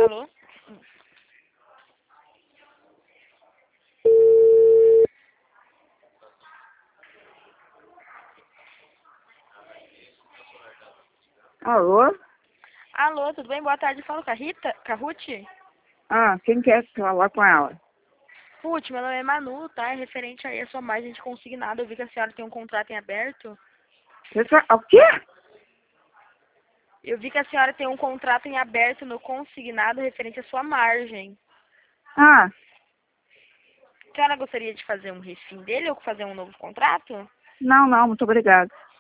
Alô? Alô? Alô, tudo bem? Boa tarde. Falo com a Rita? Com a Ruth? Ah, quem quer falar com ela? Ruth, meu nome é Manu, tá? É referente aí a sua margem de consignado. Eu vi que a senhora tem um contrato em aberto. O quê? Eu vi que a senhora tem um contrato em aberto no consignado referente à sua margem. Ah, A senhora gostaria de fazer um refim dele ou fazer um novo contrato? não, muito obrigado.